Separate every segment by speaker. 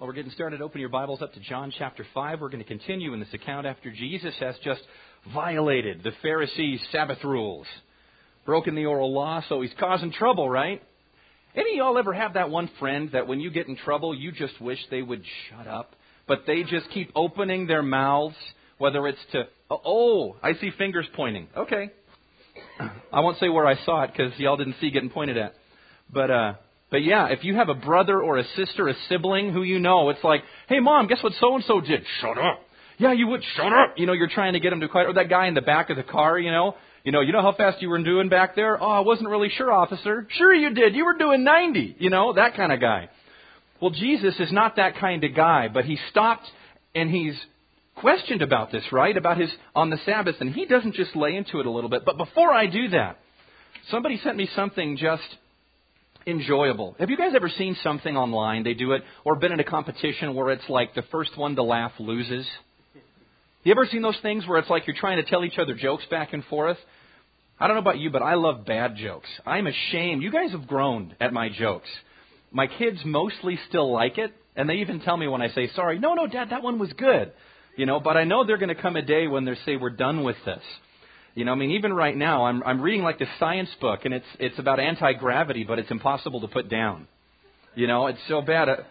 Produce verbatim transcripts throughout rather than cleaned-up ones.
Speaker 1: Well, we're getting started. Open your Bibles up to John chapter five. We're going to continue in this account after Jesus has just violated the Pharisees' Sabbath rules, broken the oral law, so he's causing trouble, right? Any of y'all ever have that one friend that when you get in trouble, you just wish they would shut up, but they just keep opening their mouths, whether it's to, oh, I see fingers pointing. Okay. I won't say where I saw it because y'all didn't see getting pointed at. But, uh, But yeah, if you have a brother or a sister, a sibling who you know, it's like, hey, Mom, guess what so-and-so did? Shut up. Yeah, you would. Shut up. You know, you're trying to get them to quiet. Or that guy in the back of the car, you know. You know, you know how fast you were doing back there? Oh, I wasn't really sure, officer. Sure you did. You were doing ninety. You know, that kind of guy. Well, Jesus is not that kind of guy, but he stopped and he's questioned about this, right? About his on the Sabbath, and he doesn't just lay into it a little bit. But before I do that, somebody sent me something just enjoyable. Have you guys ever seen something online, they do it, or been in a competition where it's like the first one to laugh loses? You ever seen those things where it's like you're trying to tell each other jokes back and forth? I don't know about you, but I love bad jokes. I'm ashamed. You guys have groaned at my jokes. My kids mostly still like it, and they even tell me when I say, sorry, no, no, Dad, that one was good. You know, but I know there's going to come a day when they say we're done with this. You know, I mean, even right now, I'm I'm reading like this science book, and it's it's about anti-gravity, but it's impossible to put down. You know, it's so bad. Uh,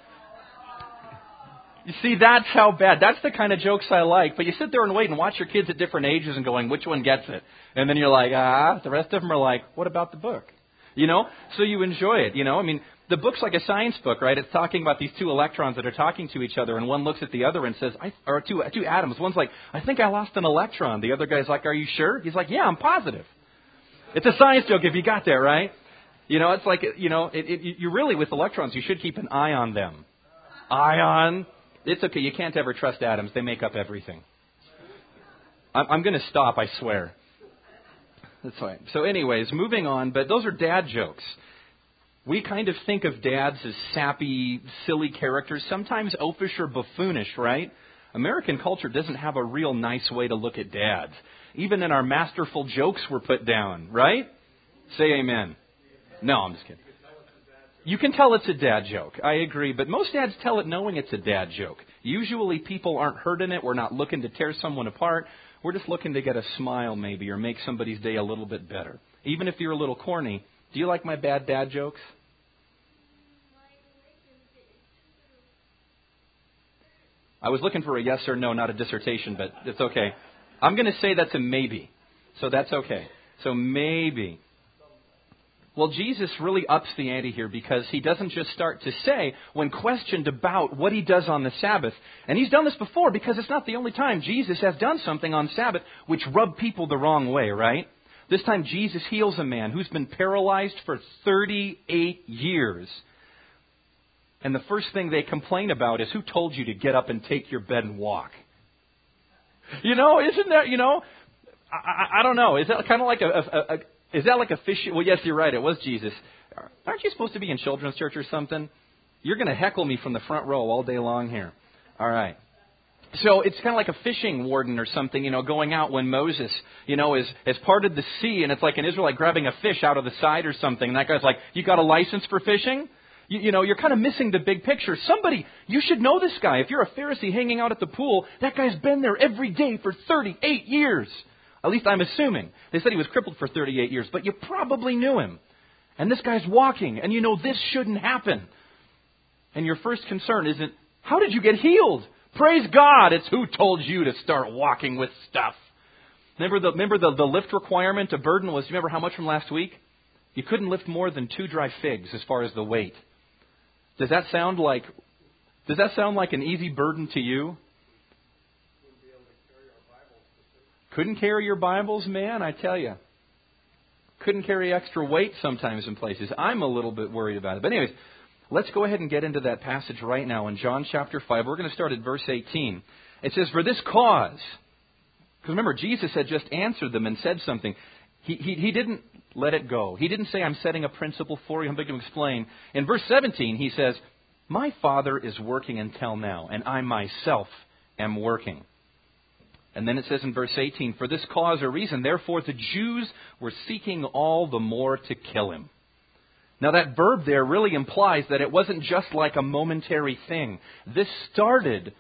Speaker 1: you see, that's how bad. That's the kind of jokes I like. But you sit there and wait and watch your kids at different ages and going, which one gets it? And then you're like, ah, the rest of them are like, what about the book? You know, so you enjoy it. You know, I mean, the book's like a science book, right? It's talking about these two electrons that are talking to each other, and one looks at the other and says, I, or two two atoms. One's like, I think I lost an electron. The other guy's like, are you sure? He's like, yeah, I'm positive. It's a science joke if you got there, right? You know, it's like, you know, it, it, you really, with electrons, you should keep an eye on them. Ion. It's okay. You can't ever trust atoms. They make up everything. I'm, I'm going to stop, I swear. That's fine. So anyways, moving on, but those are dad jokes. We kind of think of dads as sappy, silly characters, sometimes oafish or buffoonish, right? American culture doesn't have a real nice way to look at dads. Even in our masterful jokes we're put down, right? Say amen. No, I'm just kidding. You can tell it's a dad joke. I agree. But most dads tell it knowing it's a dad joke. Usually people aren't hurt in it. We're not looking to tear someone apart. We're just looking to get a smile maybe or make somebody's day a little bit better. Even if you're a little corny. Do you like my bad dad jokes? I was looking for a yes or no, not a dissertation, but it's okay. I'm going to say that's a maybe. So that's okay. So maybe. Well, Jesus really ups the ante here because he doesn't just start to say when questioned about what he does on the Sabbath. And he's done this before because it's not the only time Jesus has done something on Sabbath which rubbed people the wrong way, right? This time Jesus heals a man who's been paralyzed for thirty-eight years. And the first thing they complain about is, who told you to get up and take your bed and walk? You know, isn't that, you know, I, I, I don't know. Is that kind of like a, a, a, is that like a fish? Well, yes, you're right. It was Jesus. Aren't you supposed to be in children's church or something? You're going to heckle me from the front row all day long here. All right. So it's kind of like a fishing warden or something, you know, going out when Moses, you know, is has parted the sea, and it's like an Israelite grabbing a fish out of the side or something. And that guy's like, you got a license for fishing? You, you know, you're kind of missing the big picture. Somebody, you should know this guy. If you're a Pharisee hanging out at the pool, that guy's been there every day for thirty-eight years. At least I'm assuming. They said he was crippled for thirty-eight years, but you probably knew him. And this guy's walking, and you know this shouldn't happen. And your first concern isn't, how did you get healed? Praise God, it's who told you to start walking with stuff. Remember the remember the, the lift requirement, a burden was, remember how much from last week? You couldn't lift more than two dry figs as far as the weight. Does that sound like does that sound like an easy burden to you? Couldn't carry your Bibles, man, I tell you. Couldn't carry extra weight sometimes in places. I'm a little bit worried about it. But anyways, let's go ahead and get into that passage right now in John chapter five. We're going to start at verse eighteen. It says, for this cause, because remember, Jesus had just answered them and said something. He, he, he didn't let it go. He didn't say, I'm setting a principle for you. I'm going to explain. In verse seventeen, he says, my Father is working until now, and I myself am working. And then it says in verse eighteen, for this cause or reason, therefore the Jews were seeking all the more to kill him. Now that verb there really implies that it wasn't just like a momentary thing. This started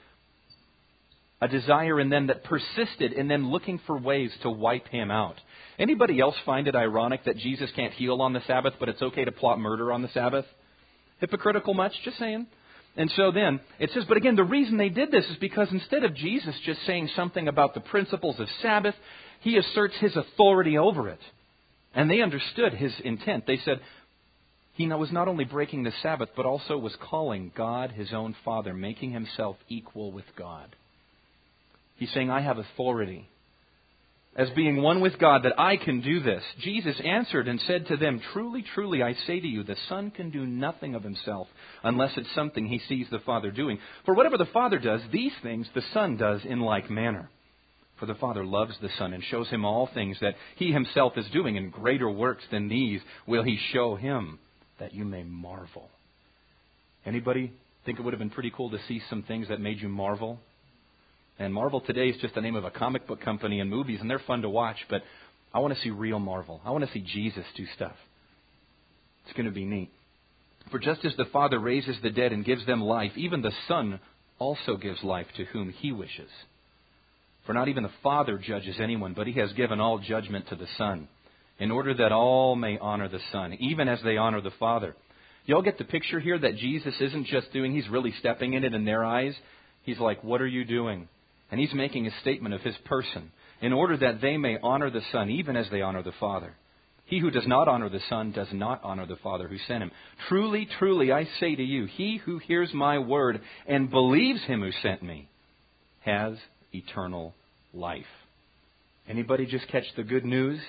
Speaker 1: a desire in them that persisted in them looking for ways to wipe him out. Anybody else find it ironic that Jesus can't heal on the Sabbath, but it's okay to plot murder on the Sabbath? Hypocritical much? Just saying. And so then, it says, but again, the reason they did this is because instead of Jesus just saying something about the principles of Sabbath, he asserts his authority over it. And they understood his intent. They said, he was not only breaking the Sabbath, but also was calling God his own Father, making himself equal with God. He's saying, I have authority as being one with God, that I can do this. Jesus answered and said to them, truly, truly, I say to you, the Son can do nothing of himself unless it's something he sees the Father doing. For whatever the Father does, these things the Son does in like manner. For the Father loves the Son and shows him all things that he himself is doing, and greater works than these will he show him, that you may marvel. Anybody think it would have been pretty cool to see some things that made you marvel? And Marvel today is just the name of a comic book company and movies, and they're fun to watch, but I want to see real Marvel. I want to see Jesus do stuff. It's going to be neat. For just as the Father raises the dead and gives them life, even the Son also gives life to whom he wishes. For not even the Father judges anyone, but he has given all judgment to the Son, in order that all may honor the Son, even as they honor the Father. Y'all get the picture here that Jesus isn't just doing, he's really stepping in it in their eyes. He's like, what are you doing? And he's making a statement of his person, in order that they may honor the Son, even as they honor the Father. He who does not honor the Son does not honor the Father who sent him. Truly, truly, I say to you, he who hears my word and believes him who sent me has eternal life. Anybody just catch the good news?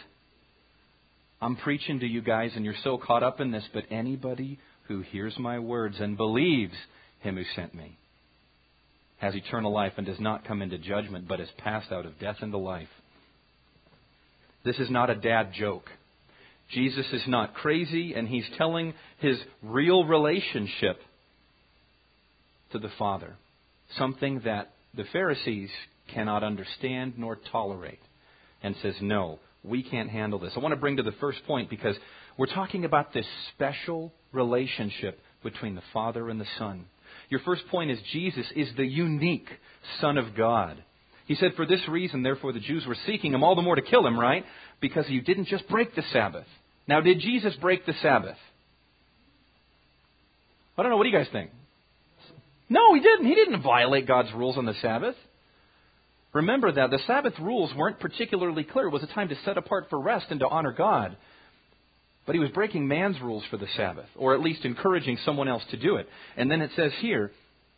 Speaker 1: I'm preaching to you guys and you're so caught up in this, but anybody who hears my words and believes him who sent me has eternal life and does not come into judgment, but is passed out of death into life. This is not a dad joke. Jesus is not crazy, and he's telling his real relationship to the Father. Something that the Pharisees cannot understand nor tolerate. And says, no, we can't handle this. I want to bring to the first point because we're talking about this special relationship between the Father and the Son. Your first point is Jesus is the unique Son of God. He said, for this reason, therefore, the Jews were seeking him all the more to kill him, right? Because he didn't just break the Sabbath. Now, did Jesus break the Sabbath? I don't know. What do you guys think? No, he didn't. He didn't violate God's rules on the Sabbath. Remember that the Sabbath rules weren't particularly clear. It was a time to set apart for rest and to honor God. But he was breaking man's rules for the Sabbath, or at least encouraging someone else to do it. And then it says here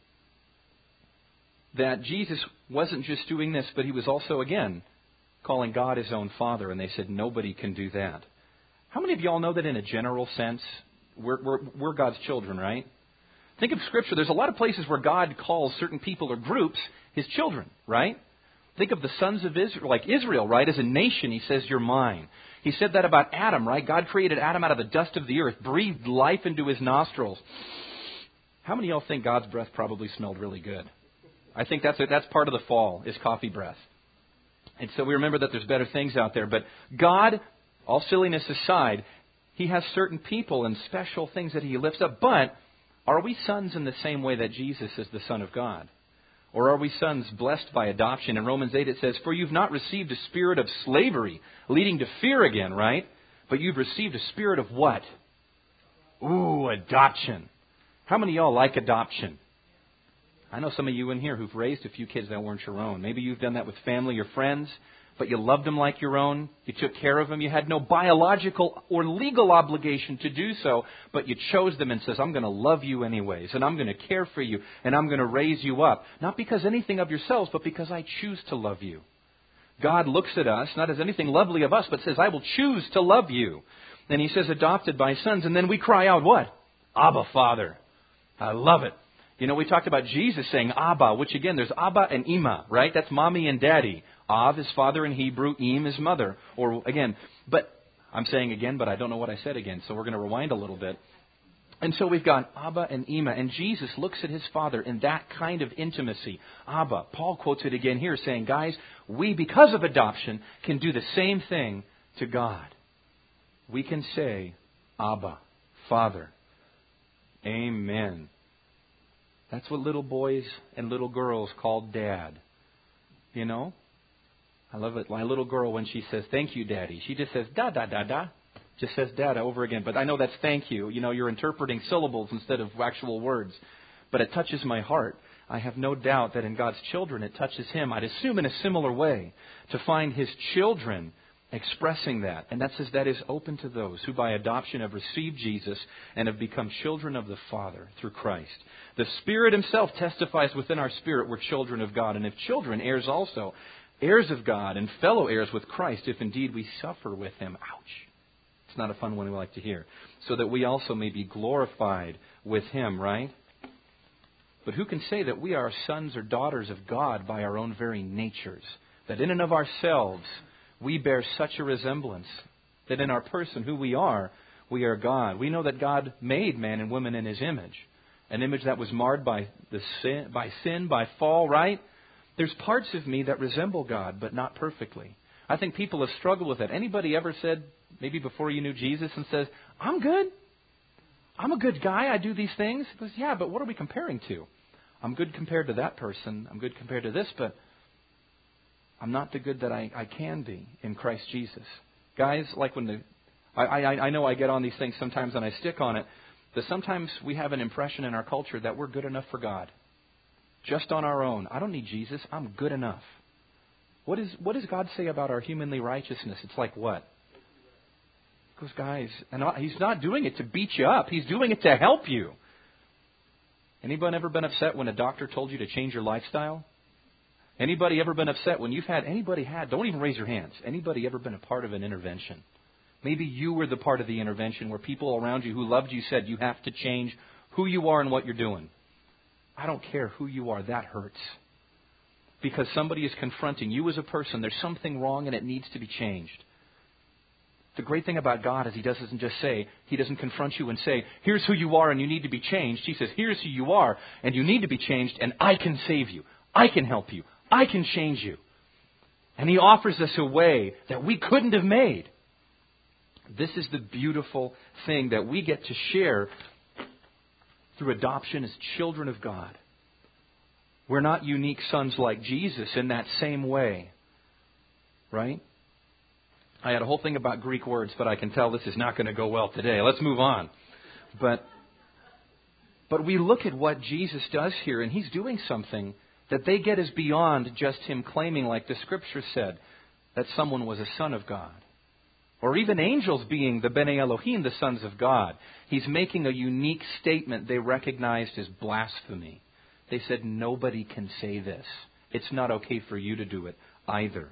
Speaker 1: that Jesus wasn't just doing this, but he was also, again, calling God his own Father. And they said, nobody can do that. How many of y'all know that in a general sense, we're, we're, we're God's children, right? Think of Scripture. There's a lot of places where God calls certain people or groups his children, right? Think of the sons of Israel, like Israel, right? As a nation, he says, you're mine. He said that about Adam, right? God created Adam out of the dust of the earth, breathed life into his nostrils. How many of y'all think God's breath probably smelled really good? I think that's a, that's part of the fall, is coffee breath. And so we remember that there's better things out there. But God, all silliness aside, he has certain people and special things that he lifts up. But are we sons in the same way that Jesus is the Son of God? Or are we sons blessed by adoption? In Romans eight it says, for you've not received a spirit of slavery, leading to fear again, right? But you've received a spirit of what? Ooh, adoption. How many of y'all like adoption? I know some of you in here who've raised a few kids that weren't your own. Maybe you've done that with family or friends, but you loved them like your own. You took care of them. You had no biological or legal obligation to do so, but you chose them and says, I'm going to love you anyways, and I'm going to care for you, and I'm going to raise you up. Not because anything of yourselves, but because I choose to love you. God looks at us, not as anything lovely of us, but says, I will choose to love you. And he says, adopted by sons. And then we cry out, what? Abba, Father. I love it. You know, we talked about Jesus saying Abba, which again, there's Abba and Ima, right? That's mommy and daddy. Av is father in Hebrew, Im is mother. Or again, but I'm saying again, but I don't know what I said again. So we're going to rewind a little bit. And so we've got Abba and Ima. And Jesus looks at his Father in that kind of intimacy. Abba. Paul quotes it again here saying, guys, we, because of adoption, can do the same thing to God. We can say, Abba, Father. Amen. That's what little boys and little girls call Dad. You know? I love it. My little girl, when she says, thank you, Daddy, she just says, da, da, da, da. Just says Dada over again. But I know that's thank you. You know, you're interpreting syllables instead of actual words. But it touches my heart. I have no doubt that in God's children it touches Him, I'd assume in a similar way, to find His children expressing that. And that says that is open to those who by adoption have received Jesus and have become children of the Father through Christ. The Spirit Himself testifies within our spirit we're children of God. And if children, heirs also, heirs of God and fellow heirs with Christ, if indeed we suffer with Him. Ouch. It's not a fun one we like to hear. So that we also may be glorified with Him, right? But who can say that we are sons or daughters of God by our own very natures? That in and of ourselves we bear such a resemblance. That in our person, who we are, we are God. We know that God made man and woman in His image. An image that was marred by the sin, by sin, by fall, right? There's parts of me that resemble God, but not perfectly. I think people have struggled with it. Anybody ever said, maybe before you knew Jesus, and says, I'm good. I'm a good guy. I do these things. He goes, yeah, but what are we comparing to? I'm good compared to that person. I'm good compared to this, but I'm not the good that I, I can be in Christ Jesus. Guys, like when the, I, I, I know I get on these things sometimes and I stick on it, that sometimes we have an impression in our culture that we're good enough for God. Just on our own. I don't need Jesus. I'm good enough. What is what does God say about our humanly righteousness? It's like what? He goes, guys, and He's not doing it to beat you up. He's doing it to help you. Anybody ever been upset when a doctor told you to change your lifestyle? Anybody ever been upset when you've had, anybody had, don't even raise your hands. Anybody ever been a part of an intervention? Maybe you were the part of the intervention where people around you who loved you said you have to change who you are and what you're doing. I don't care who you are. That hurts. Because somebody is confronting you as a person. There's something wrong and it needs to be changed. The great thing about God is He doesn't just say, He doesn't confront you and say, here's who you are and you need to be changed. He says, here's who you are and you need to be changed and I can save you. I can help you. I can change you. And He offers us a way that we couldn't have made. This is the beautiful thing that we get to share through adoption as children of God. We're not unique sons like Jesus in that same way. Right? I had a whole thing about Greek words, but I can tell this is not going to go well today. Let's move on. But, but we look at what Jesus does here, and He's doing something that they get is beyond just Him claiming, like the Scripture said, that someone was a son of God. Or even angels being the B'nai Elohim, the sons of God. He's making a unique statement they recognized as blasphemy. They said, nobody can say this. It's not okay for you to do it either.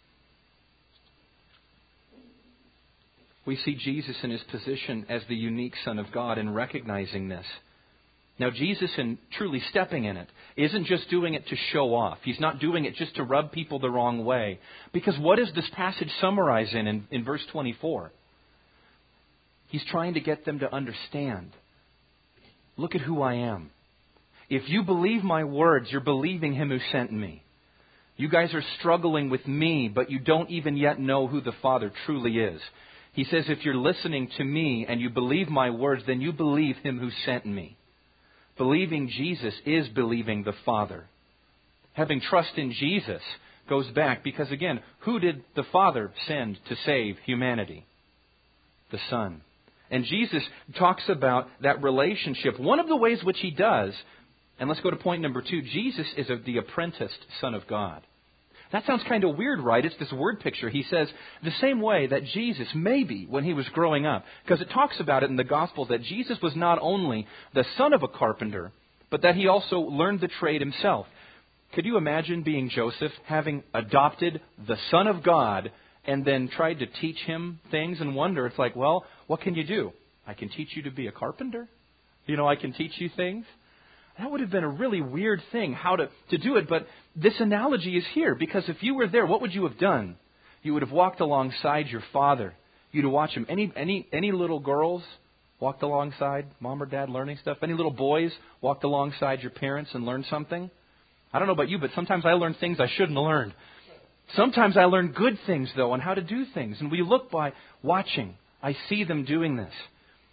Speaker 1: We see Jesus in His position as the unique Son of God and recognizing this. Now, Jesus, in truly stepping in it, isn't just doing it to show off. He's not doing it just to rub people the wrong way. Because what does this passage summarize in, in, in verse twenty-four? He's trying to get them to understand. Look at who I am. If you believe my words, you're believing Him who sent me. You guys are struggling with me, but you don't even yet know who the Father truly is. He says, if you're listening to me and you believe my words, then you believe Him who sent me. Believing Jesus is believing the Father. Having trust in Jesus goes back because, again, who did the Father send to save humanity? The Son. And Jesus talks about that relationship. One of the ways which He does, and let's go to point number two, Jesus is the apprenticed Son of God. That sounds kind of weird, right? It's this word picture. He says the same way that Jesus, maybe when He was growing up, because it talks about it in the Gospels that Jesus was not only the son of a carpenter, but that He also learned the trade Himself. Could you imagine being Joseph, having adopted the Son of God, and then tried to teach him things and wonder? It's like, well, what can you do? I can teach you to be a carpenter. You know, I can teach you things. That would have been a really weird thing, how to, to do it. But this analogy is here, because if you were there, what would you have done? You would have walked alongside your father. You'd have watched him. Any, any, any little girls walked alongside mom or dad learning stuff? Any little boys walked alongside your parents and learned something? I don't know about you, but sometimes I learn things I shouldn't have learned. Sometimes I learn good things, though, on how to do things. And we look by watching. I see them doing this.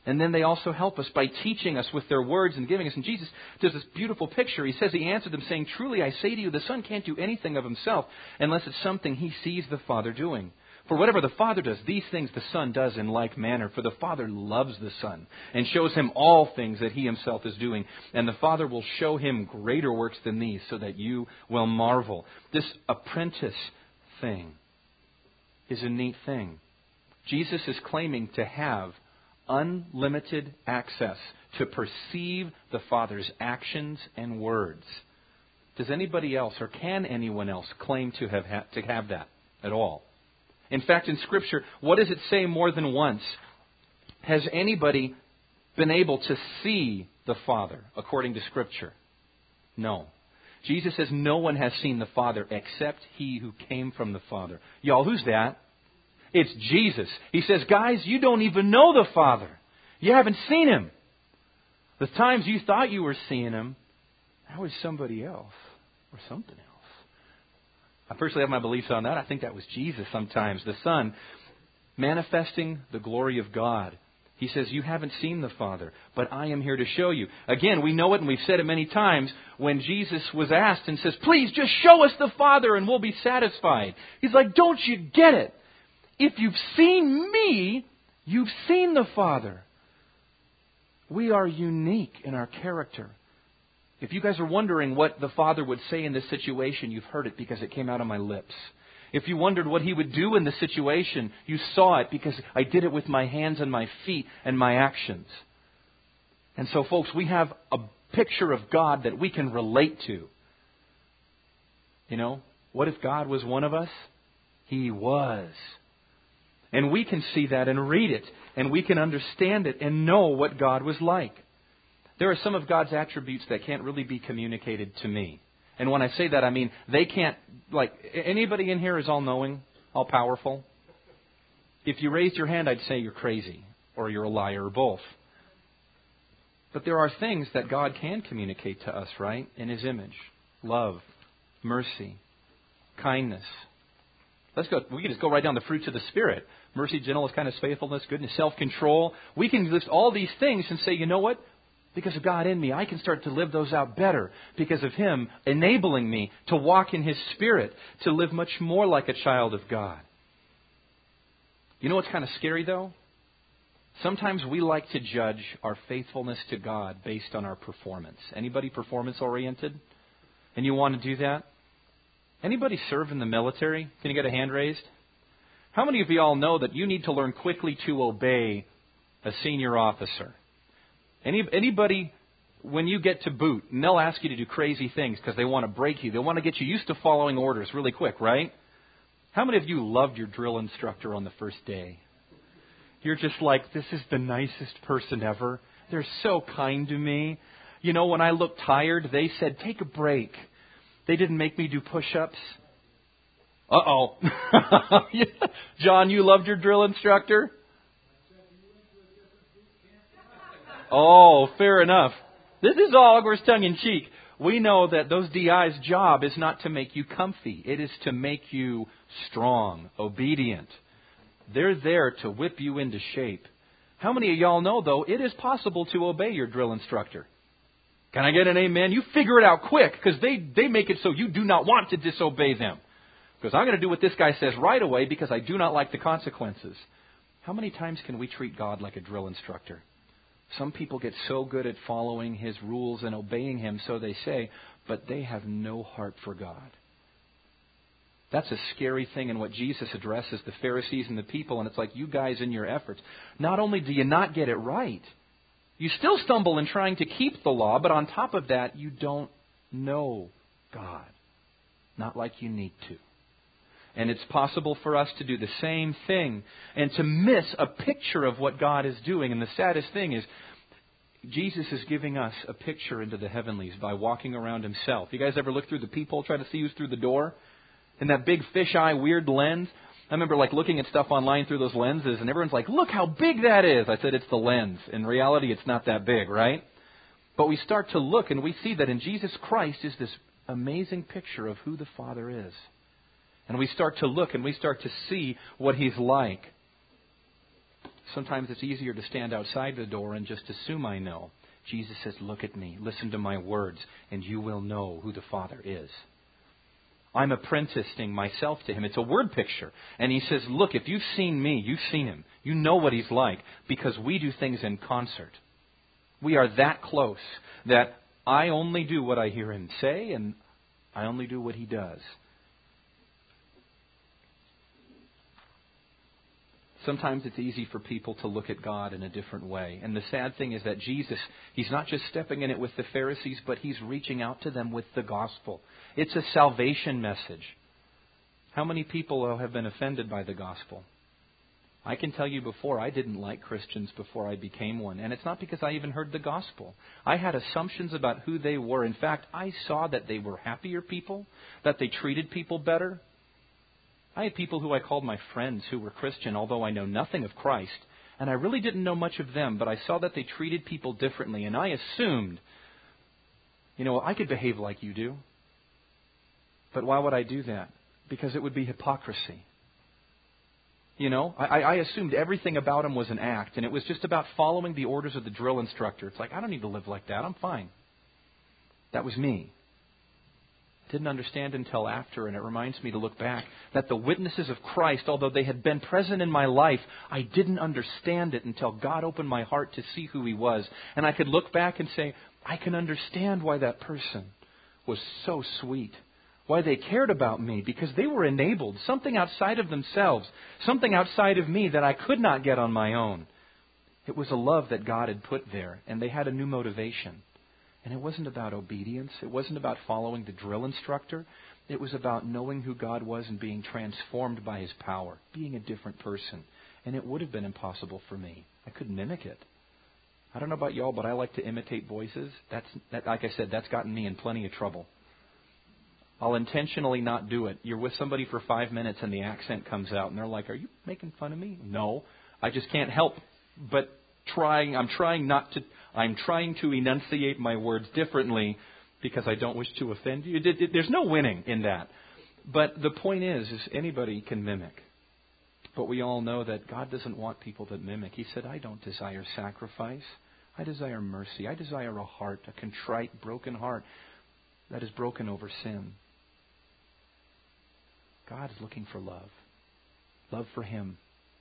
Speaker 1: And then they also help us by teaching us with their words and giving us. And Jesus does this beautiful picture. He says, He answered them saying, truly I say to you, the Son can't do anything of Himself unless it's something He sees the Father doing. For whatever the Father does, these things the Son does in like manner. For the Father loves the Son and shows Him all things that He Himself is doing. And the Father will show Him greater works than these so that you will marvel. This apprentice thing is a neat thing. Jesus is claiming to have unlimited access to perceive the Father's actions and words. Does anybody else, or can anyone else, claim to have ha- to have that at all? In fact, in Scripture, what does it say more than once? Has anybody been able to see the Father according to Scripture? No. Jesus says no one has seen the Father except He who came from the Father. Y'all, who's that? It's Jesus. He says, guys, you don't even know the Father. You haven't seen Him. The times you thought you were seeing Him, that was somebody else or something else. I personally have my beliefs on that. I think that was Jesus sometimes, the Son, manifesting the glory of God. He says, you haven't seen the Father, but I am here to show you. Again, we know it and we've said it many times. When Jesus was asked and says, please just show us the Father and we'll be satisfied. He's like, don't you get it? If you've seen me, you've seen the Father. We are unique in our character. If you guys are wondering what the Father would say in this situation, you've heard it because it came out of my lips. If you wondered what He would do in this situation, you saw it because I did it with my hands and my feet and my actions. And so, folks, we have a picture of God that we can relate to. You know, what if God was one of us? He was. And we can see that and read it, and we can understand it and know what God was like. There are some of God's attributes that can't really be communicated to me. And when I say that, I mean they can't, like, anybody in here is all-knowing, all-powerful? If you raised your hand, I'd say you're crazy, or you're a liar, or both. But there are things that God can communicate to us, right, in His image. Love, mercy, kindness. Let's go. We can just go right down the fruits of the Spirit. Mercy, gentleness, kindness, faithfulness, goodness, self-control. We can list all these things and say, you know what? Because of God in me, I can start to live those out better. Because of Him enabling me to walk in His Spirit, to live much more like a child of God. You know what's kind of scary, though? Sometimes we like to judge our faithfulness to God based on our performance. Anybody performance-oriented? And you want to do that? Anybody serve in the military? Can you get a hand raised? How many of you all know that you need to learn quickly to obey a senior officer? Any, anybody, when you get to boot, and they'll ask you to do crazy things because they want to break you. They want to get you used to following orders really quick, right? How many of you loved your drill instructor on the first day? You're just like, this is the nicest person ever. They're so kind to me. You know, when I looked tired, they said, take a break. They didn't make me do push-ups. Uh-oh. John, you loved your drill instructor? Oh, fair enough. This is all Ogre's tongue-in-cheek. We know that those D I's job is not to make you comfy. It is to make you strong, obedient. They're there to whip you into shape. How many of y'all know, though, it is possible to obey your drill instructor? Can I get an amen? You figure it out quick because they, they make it so you do not want to disobey them. Because I'm going to do what this guy says right away because I do not like the consequences. How many times can we treat God like a drill instructor? Some people get so good at following His rules and obeying Him, so they say, but they have no heart for God. That's a scary thing in what Jesus addresses the Pharisees and the people. And it's like, you guys in your efforts, not only do you not get it right, you still stumble in trying to keep the law, but on top of that, you don't know God. Not like you need to. And it's possible for us to do the same thing and to miss a picture of what God is doing. And the saddest thing is, Jesus is giving us a picture into the heavenlies by walking around Himself. You guys ever look through the peephole, try to see who's through the door? In that big fisheye, weird lens? I remember like looking at stuff online through those lenses, and everyone's like, look how big that is. I said, it's the lens. In reality, it's not that big, right? But we start to look, and we see that in Jesus Christ is this amazing picture of who the Father is. And we start to look, and we start to see what He's like. Sometimes it's easier to stand outside the door and just assume I know. Jesus says, look at me, listen to my words, and you will know who the Father is. I'm apprenticing myself to Him. It's a word picture. And He says, look, if you've seen me, you've seen Him. You know what He's like, because we do things in concert. We are that close that I only do what I hear Him say, and I only do what He does. Sometimes it's easy for people to look at God in a different way. And the sad thing is that Jesus, He's not just stepping in it with the Pharisees, but He's reaching out to them with the gospel. It's a salvation message. How many people have been offended by the gospel? I can tell you before, I didn't like Christians before I became one. And it's not because I even heard the gospel. I had assumptions about who they were. In fact, I saw that they were happier people, that they treated people better. I had people who I called my friends who were Christian, although I know nothing of Christ. And I really didn't know much of them, but I saw that they treated people differently. And I assumed, you know, I could behave like you do. But why would I do that? Because it would be hypocrisy. You know, I, I assumed everything about him was an act, and it was just about following the orders of the drill instructor. It's like, I don't need to live like that. I'm fine. That was me. Didn't understand until after, and it reminds me to look back that the witnesses of Christ, although they had been present in my life, I didn't understand it until God opened my heart to see who He was. And I could look back and say, I can understand why that person was so sweet. Why they cared about me, because they were enabled, something outside of themselves, something outside of me that I could not get on my own. It was a love that God had put there, and they had a new motivation. And it wasn't about obedience. It wasn't about following the drill instructor. It was about knowing who God was and being transformed by His power, being a different person. And it would have been impossible for me. I couldn't mimic it. I don't know about y'all, but I like to imitate voices. That's that, like I said, that's gotten me in plenty of trouble. I'll intentionally not do it. You're with somebody for five minutes and the accent comes out and they're like, are you making fun of me? No, I just can't help but trying. I'm trying not to. I'm trying to enunciate my words differently because I don't wish to offend you. There's no winning in that. But the point is, is anybody can mimic. But we all know that God doesn't want people that mimic. He said, I don't desire sacrifice. I desire mercy. I desire a heart, a contrite, broken heart that is broken over sin. God is looking for love. Love for Him.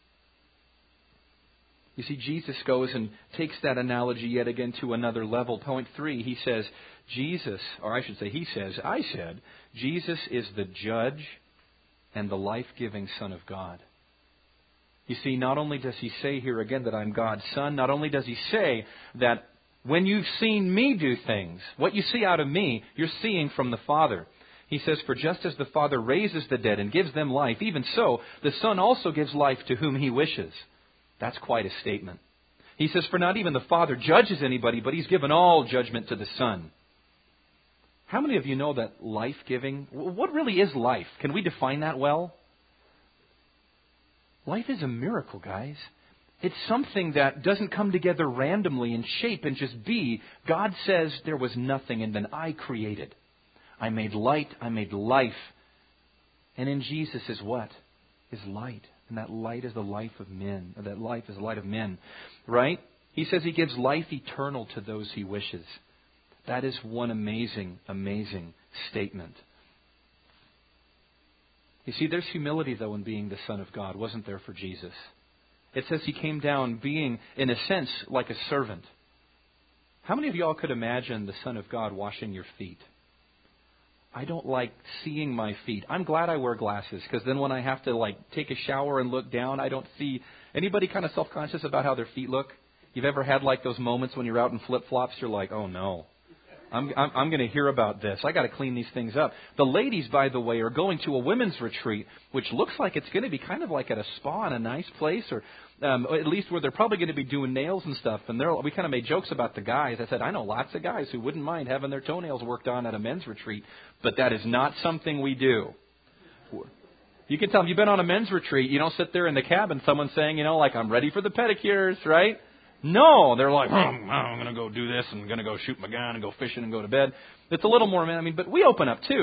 Speaker 1: You see, Jesus goes and takes that analogy yet again to another level. Point three, He says, Jesus, or I should say He says, I said, Jesus is the judge and the life-giving Son of God. You see, not only does He say here again that I'm God's Son, not only does He say that when you've seen me do things, what you see out of me, you're seeing from the Father. He says, for just as the Father raises the dead and gives them life, even so, the Son also gives life to whom He wishes. That's quite a statement. He says, for not even the Father judges anybody, but He's given all judgment to the Son. How many of you know that life-giving, what really is life? Can we define that well? Life is a miracle, guys. It's something that doesn't come together randomly in shape and just be. God says there was nothing and then I created. I made light, I made life. And in Jesus is what? Is light. And that light is the life of men. Or that life is the light of men. Right? He says He gives life eternal to those He wishes. That is one amazing, amazing statement. You see, there's humility, though, in being the Son of God, wasn't there, for Jesus? It says He came down being, in a sense, like a servant. How many of y'all could imagine the Son of God washing your feet? I don't like seeing my feet. I'm glad I wear glasses, because then when I have to like take a shower and look down, I don't see. Anybody kind of self-conscious about how their feet look? You've ever had like those moments when you're out in flip-flops, you're like, oh no, I'm, I'm, I'm going to hear about this. I got to clean these things up. The ladies, by the way, are going to a women's retreat, which looks like it's going to be kind of like at a spa in a nice place, or um, at least where they're probably going to be doing nails and stuff. And they're, we kind of made jokes about the guys. I said, I know lots of guys who wouldn't mind having their toenails worked on at a men's retreat, but that is not something we do. You can tell, if you've been on a men's retreat, you don't sit there in the cabin, someone saying, you know, like, I'm ready for the pedicures, right? No, they're like, oh, I'm going to go do this and I'm going to go shoot my gun and go fishing and go to bed. It's a little more, I mean, but we open up too.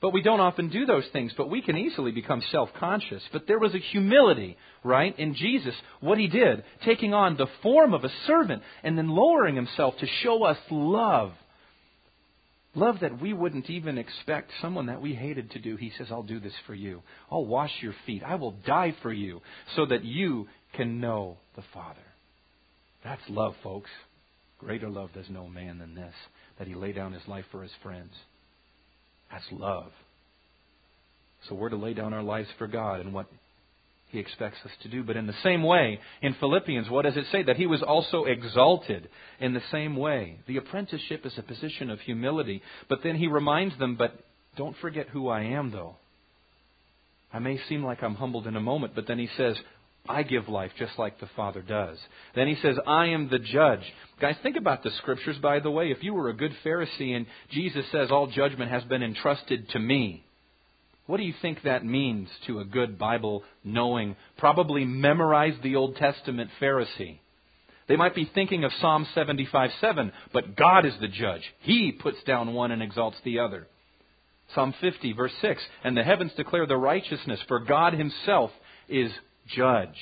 Speaker 1: But we don't often do those things, but we can easily become self-conscious. But there was a humility, right, in Jesus, what He did, taking on the form of a servant and then lowering Himself to show us love. Love that we wouldn't even expect someone that we hated to do. He says, I'll do this for you. I'll wash your feet. I will die for you so that you can know the Father. That's love, folks. Greater love does no man than this, that He lay down His life for His friends. That's love. So we're to lay down our lives for God and what He expects us to do. But in the same way, in Philippians, what does it say? That He was also exalted in the same way. The apprenticeship is a position of humility. But then He reminds them, but don't forget who I am, though. I may seem like I'm humbled in a moment, but then He says, I give life just like the Father does. Then He says, I am the judge. Guys, think about the Scriptures, by the way. If you were a good Pharisee and Jesus says, all judgment has been entrusted to me, what do you think that means to a good Bible-knowing, probably memorized the Old Testament Pharisee? They might be thinking of Psalm seventy-five seven, but God is the judge. He puts down one and exalts the other. Psalm fifty, verse six, and the heavens declare the righteousness, for God Himself is judge.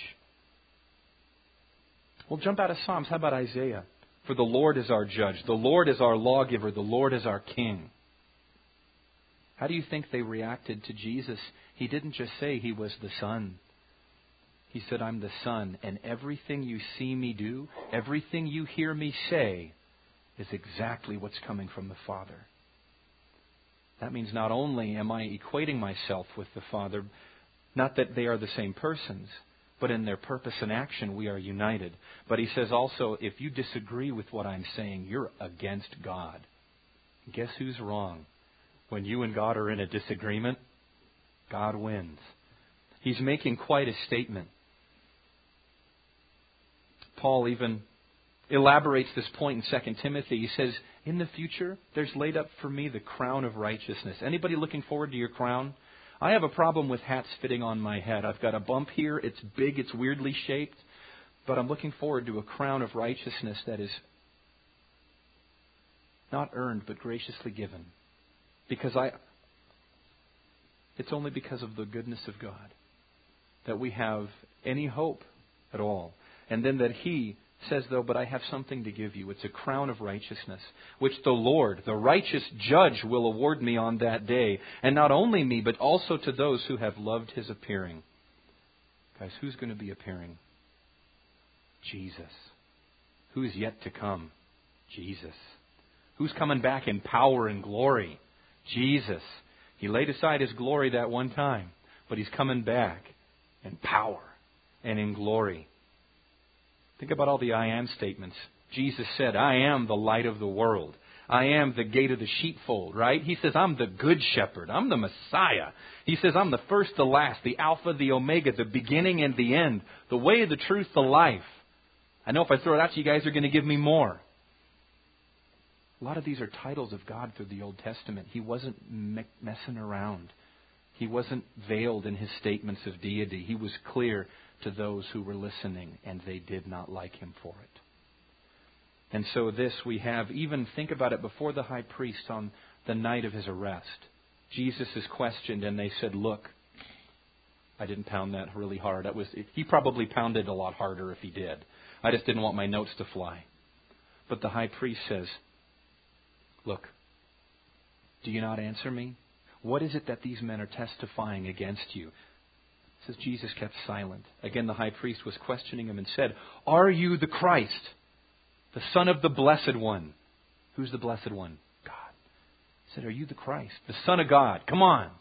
Speaker 1: Well, jump out of Psalms. How about Isaiah? For the Lord is our judge. The Lord is our lawgiver. The Lord is our king. How do you think they reacted to Jesus? He didn't just say He was the Son. He said, I'm the Son, and everything you see me do, everything you hear me say, is exactly what's coming from the Father. That means not only am I equating myself with the Father, not that they are the same persons, but in their purpose and action we are united. But He says also, if you disagree with what I'm saying, you're against God. Guess who's wrong? When you and God are in a disagreement, God wins. He's making quite a statement. Paul even elaborates this point in Second Timothy. He says, in the future, there's laid up for me the crown of righteousness. Anybody looking forward to your crown? I have a problem with hats fitting on my head. I've got a bump here. It's big. It's weirdly shaped. But I'm looking forward to a crown of righteousness that is not earned, but graciously given. Because I, it's only because of the goodness of God that we have any hope at all. And then that He says, though, but I have something to give you. It's a crown of righteousness, which the Lord, the righteous judge, will award me on that day. And not only me, but also to those who have loved His appearing. Guys, who's going to be appearing? Jesus. Who's yet to come? Jesus. Who's coming back in power and glory? Jesus. He laid aside His glory that one time, but He's coming back in power and in glory. Think about all the I am statements. Jesus said, I am the light of the world. I am the gate of the sheepfold, right? He says, I'm the good shepherd. I'm the Messiah. He says, I'm the first, the last, the Alpha, the Omega, the beginning and the end, the way, the truth, the life. I know if I throw it out to you guys, you're going to give me more. A lot of these are titles of God through the Old Testament. He wasn't me- messing around. He wasn't veiled in His statements of deity. He was clear to those who were listening, and they did not like Him for it. And so this we have, even think about it, before the high priest on the night of His arrest. Jesus is questioned, and they said, look, I didn't pound that really hard. That was He probably pounded a lot harder if He did. I just didn't want my notes to fly. But the high priest says, look, do you not answer me? What is it that these men are testifying against you? It says Jesus kept silent. Again, the high priest was questioning Him and said, are you the Christ, the Son of the Blessed One? Who's the Blessed One? God. He said, are you the Christ, the Son of God? Come on.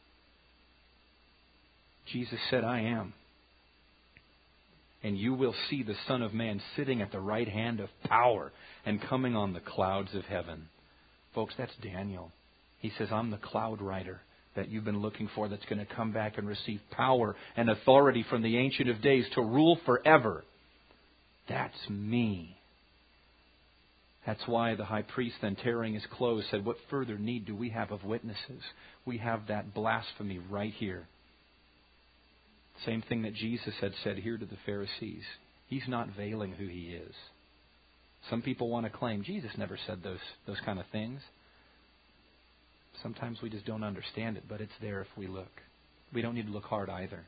Speaker 1: Jesus said, I am. And you will see the Son of Man sitting at the right hand of power and coming on the clouds of heaven. Folks, that's Daniel. He says, I'm the cloud rider that you've been looking for that's going to come back and receive power and authority from the Ancient of Days to rule forever. That's me. That's why the high priest then, tearing his clothes, said, what further need do we have of witnesses? We have that blasphemy right here. Same thing that Jesus had said here to the Pharisees. He's not veiling who He is. Some people want to claim Jesus never said those, those kind of things. Sometimes we just don't understand it, but it's there if we look. We don't need to look hard either.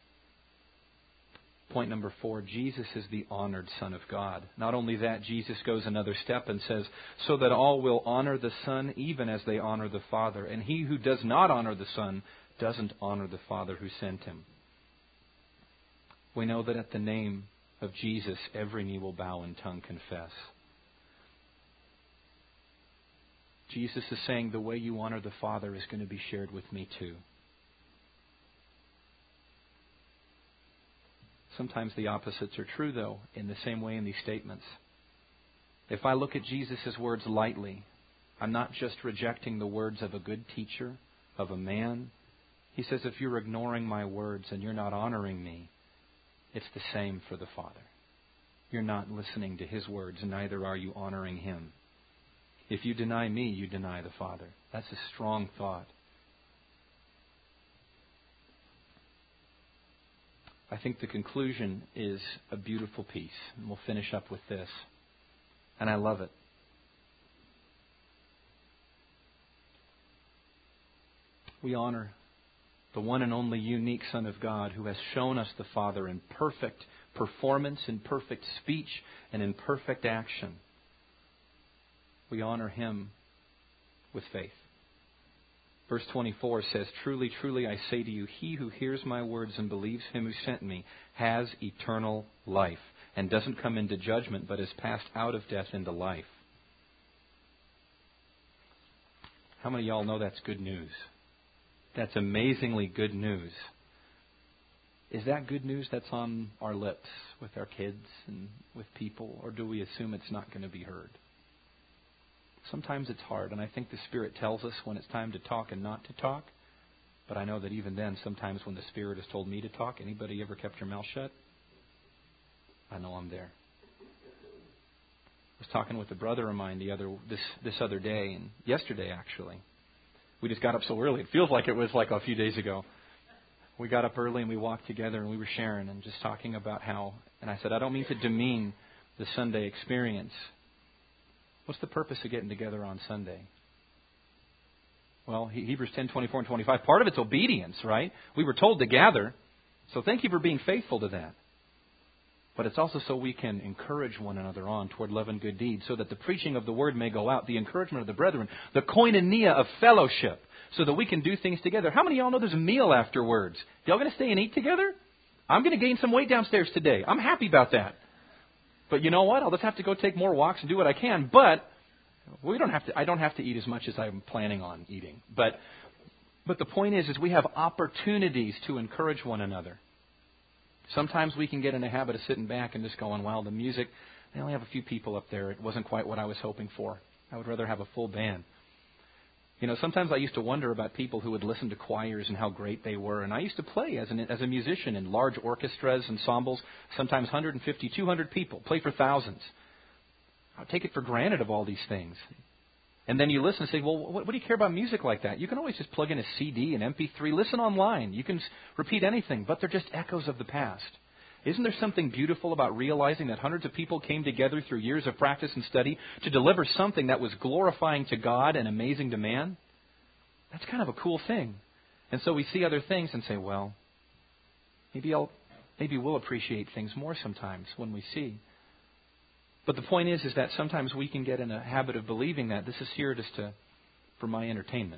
Speaker 1: Point number four, Jesus is the honored Son of God. Not only that, Jesus goes another step and says, so that all will honor the Son even as they honor the Father. And he who does not honor the Son doesn't honor the Father who sent him. We know that at the name of Jesus, every knee will bow and tongue confess. Jesus is saying the way you honor the Father is going to be shared with me too. Sometimes the opposites are true, though, in the same way in these statements. If I look at Jesus' words lightly, I'm not just rejecting the words of a good teacher, of a man. He says, if you're ignoring my words and you're not honoring me, it's the same for the Father. You're not listening to His words, and neither are you honoring Him. If you deny me, you deny the Father. That's a strong thought. I think the conclusion is a beautiful piece. And we'll finish up with this. And I love it. We honor the one and only unique Son of God who has shown us the Father in perfect performance, in perfect speech, and in perfect action. We honor Him with faith. Verse twenty-four says, truly, truly, I say to you, he who hears my words and believes Him who sent me has eternal life and doesn't come into judgment, but is passed out of death into life. How many of y'all know that's good news? That's amazingly good news. Is that good news that's on our lips with our kids and with people, or do we assume it's not going to be heard? Sometimes it's hard, and I think the Spirit tells us when it's time to talk and not to talk. But I know that even then, sometimes when the Spirit has told me to talk, anybody ever kept your mouth shut? I know I'm there. I was talking with a brother of mine the other this this other day, and yesterday actually. We just got up so early. It feels like it was like a few days ago. We got up early and we walked together and we were sharing and just talking about how, and I said, I don't mean to demean the Sunday experience. What's the purpose of getting together on Sunday? Well, Hebrews ten, twenty-four and twenty-five, part of it's obedience, right? We were told to gather, so thank you for being faithful to that. But it's also so we can encourage one another on toward love and good deeds, so that the preaching of the Word may go out, the encouragement of the brethren, the koinonia of fellowship, so that we can do things together. How many of y'all know there's a meal afterwards? Y'all going to stay and eat together? I'm going to gain some weight downstairs today. I'm happy about that. But you know what? I'll just have to go take more walks and do what I can. But we don't have to. I don't have to eat as much as I'm planning on eating. But but the point is, is we have opportunities to encourage one another. Sometimes we can get in a habit of sitting back and just going, well, the music, they only have a few people up there. It wasn't quite what I was hoping for. I would rather have a full band. You know, sometimes I used to wonder about people who would listen to choirs and how great they were. And I used to play as an as a musician in large orchestras, ensembles, sometimes one hundred fifty, two hundred people, play for thousands. I take it for granted of all these things. And then you listen and say, well, what, what do you care about music like that? You can always just plug in a C D, an M P three, listen online. You can repeat anything, but they're just echoes of the past. Isn't there something beautiful about realizing that hundreds of people came together through years of practice and study to deliver something that was glorifying to God and amazing to man? That's kind of a cool thing. And so we see other things and say, well, maybe I'll, maybe we'll appreciate things more sometimes when we see. But the point is, is that sometimes we can get in a habit of believing that this is here just to, for my entertainment.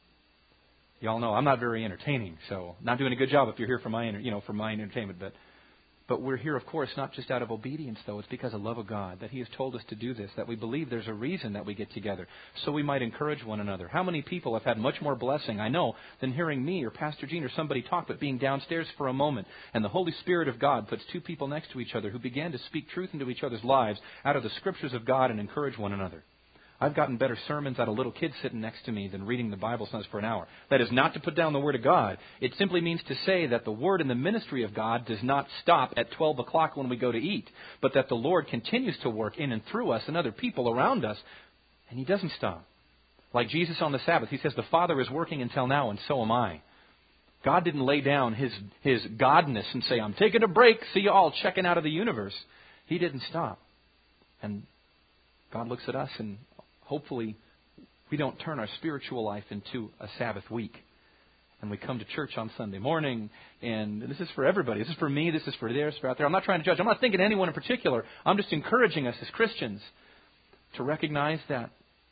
Speaker 1: Y'all know I'm not very entertaining, so not doing a good job if you're here for my, you know, for my entertainment. But, but we're here, of course, not just out of obedience, though. It's because of love of God that He has told us to do this, that we believe there's a reason that we get together, so we might encourage one another. How many people have had much more blessing, I know, than hearing me or Pastor Gene or somebody talk, but being downstairs for a moment, and the Holy Spirit of God puts two people next to each other who began to speak truth into each other's lives out of the Scriptures of God and encourage one another. I've gotten better sermons out of little kids sitting next to me than reading the Bible sometimes for an hour. That is not to put down the Word of God. It simply means to say that the Word and the ministry of God does not stop at twelve o'clock when we go to eat, but that the Lord continues to work in and through us and other people around us, and He doesn't stop. Like Jesus on the Sabbath, He says, the Father is working until now, and so am I. God didn't lay down His, his godness and say, I'm taking a break, see you all checking out of the universe. He didn't stop. And God looks at us and hopefully we don't turn our spiritual life into a Sabbath week. And we come to church on Sunday morning, and this is for everybody. This is for me. This is for theirs, for out there. I'm not trying to judge. I'm not thinking anyone in particular. I'm just encouraging us as Christians to recognize that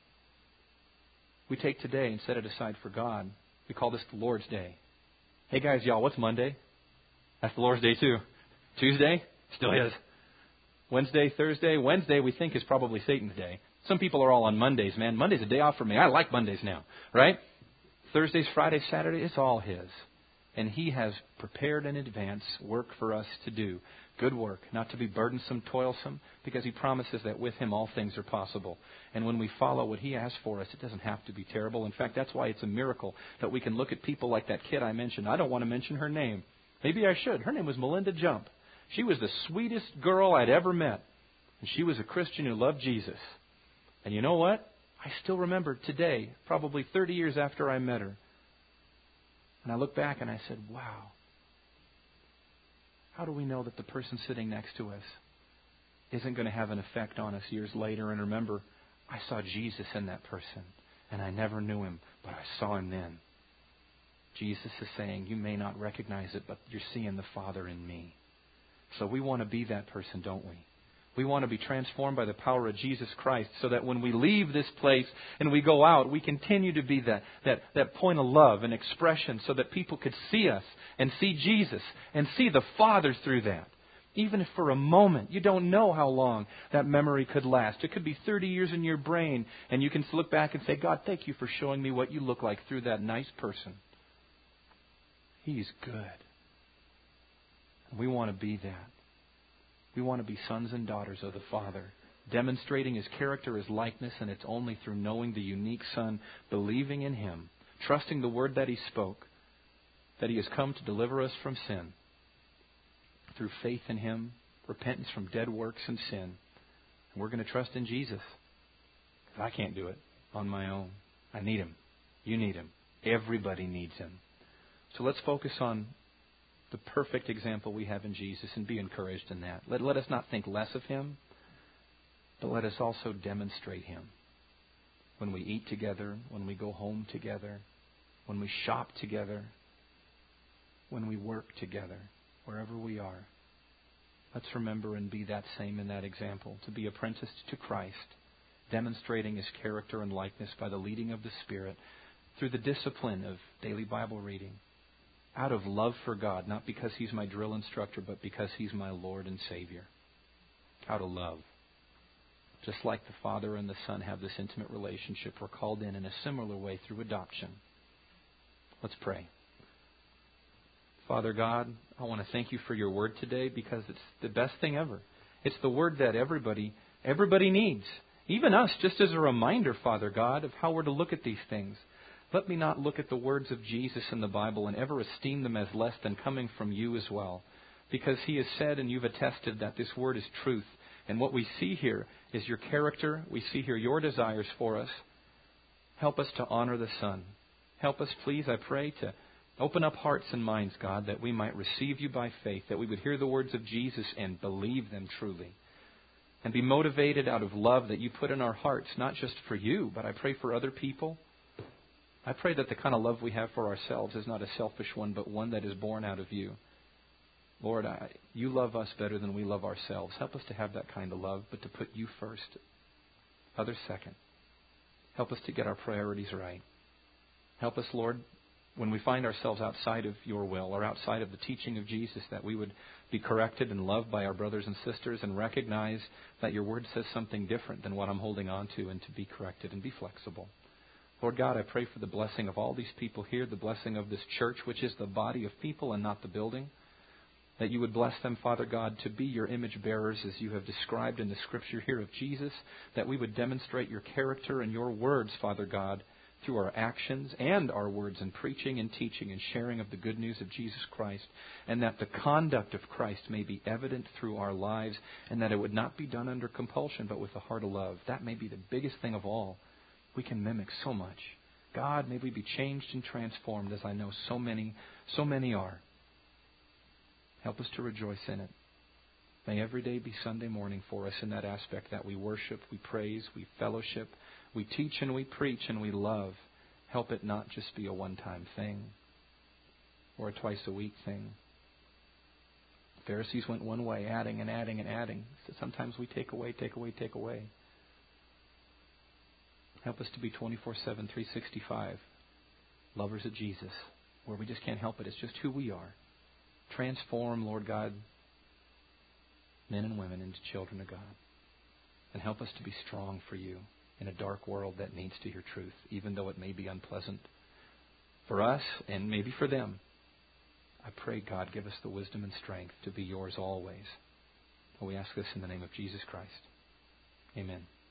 Speaker 1: we take today and set it aside for God. We call this the Lord's Day. Hey guys, y'all, what's Monday? That's the Lord's Day too. Tuesday? Still is. Wednesday, Thursday? Wednesday we think is probably Satan's day. Some people are all on Mondays, man. Monday's a day off for me. I like Mondays now, right? Thursdays, Fridays, Saturdays, it's all His. And He has prepared in advance work for us to do. Good work, not to be burdensome, toilsome, because He promises that with Him all things are possible. And when we follow what He has for us, it doesn't have to be terrible. In fact, that's why it's a miracle that we can look at people like that kid I mentioned. I don't want to mention her name. Maybe I should. Her name was Melinda Jump. She was the sweetest girl I'd ever met. And she was a Christian who loved Jesus. And you know what? I still remember today, probably thirty years after I met her. And I look back and I said, wow. How do we know that the person sitting next to us isn't going to have an effect on us years later? And remember, I saw Jesus in that person. And I never knew Him, but I saw Him then. Jesus is saying, you may not recognize it, but you're seeing the Father in me. So we want to be that person, don't we? We want to be transformed by the power of Jesus Christ so that when we leave this place and we go out, we continue to be that, that, that point of love and expression so that people could see us and see Jesus and see the Father through that. Even if for a moment, you don't know how long that memory could last. It could be thirty years in your brain, and you can look back and say, God, thank you for showing me what you look like through that nice person. He's good. We want to be that. We want to be sons and daughters of the Father, demonstrating His character, His likeness, and it's only through knowing the unique Son, believing in Him, trusting the word that He spoke, that He has come to deliver us from sin, through faith in Him, repentance from dead works and sin. And we're going to trust in Jesus. Because I can't do it on my own. I need Him. You need Him. Everybody needs Him. So let's focus on the perfect example we have in Jesus and be encouraged in that. Let, let us not think less of Him, but let us also demonstrate Him. When we eat together, when we go home together, when we shop together, when we work together, wherever we are. Let's remember and be that same in that example, to be apprenticed to Christ, demonstrating His character and likeness by the leading of the Spirit through the discipline of daily Bible reading. Out of love for God, not because He's my drill instructor, but because He's my Lord and Savior. Out of love. Just like the Father and the Son have this intimate relationship, we're called in in a similar way through adoption. Let's pray. Father God, I want to thank You for Your Word today because it's the best thing ever. It's the Word that everybody, everybody needs. Even us, just as a reminder, Father God, of how we're to look at these things. Let me not look at the words of Jesus in the Bible and ever esteem them as less than coming from You as well. Because He has said and You've attested that this Word is truth. And what we see here is Your character. We see here Your desires for us. Help us to honor the Son. Help us, please, I pray, to open up hearts and minds, God, that we might receive You by faith, that we would hear the words of Jesus and believe them truly. And be motivated out of love that You put in our hearts, not just for You, but I pray for other people. I pray that the kind of love we have for ourselves is not a selfish one, but one that is born out of You. Lord, I, You love us better than we love ourselves. Help us to have that kind of love, but to put You first, others second. Help us to get our priorities right. Help us, Lord, when we find ourselves outside of Your will or outside of the teaching of Jesus, that we would be corrected and loved by our brothers and sisters and recognize that Your Word says something different than what I'm holding on to, and to be corrected and be flexible. Lord God, I pray for the blessing of all these people here, the blessing of this church, which is the body of people and not the building. That You would bless them, Father God, to be Your image bearers as You have described in the Scripture here of Jesus. That we would demonstrate Your character and Your words, Father God, through our actions and our words in preaching and teaching and sharing of the good news of Jesus Christ. And that the conduct of Christ may be evident through our lives, and that it would not be done under compulsion, but with a heart of love. That may be the biggest thing of all. We can mimic so much. God, may we be changed and transformed, as I know so many, so many are. Help us to rejoice in it. May every day be Sunday morning for us in that aspect, that we worship, we praise, we fellowship, We teach and we preach and we love. Help it not just be a one-time thing or a twice-a-week thing. The Pharisees went one way, adding and adding and adding. So sometimes we take away, take away, take away. Help us to be twenty-four seven, three sixty-five lovers of Jesus, where we just can't help it. It's just who we are. Transform, Lord God, men and women into children of God. And help us to be strong for you in a dark world that needs to hear truth, even though it may be unpleasant for us and maybe for them. I pray, God, give us the wisdom and strength to be yours always. And we ask this in the name of Jesus Christ. Amen.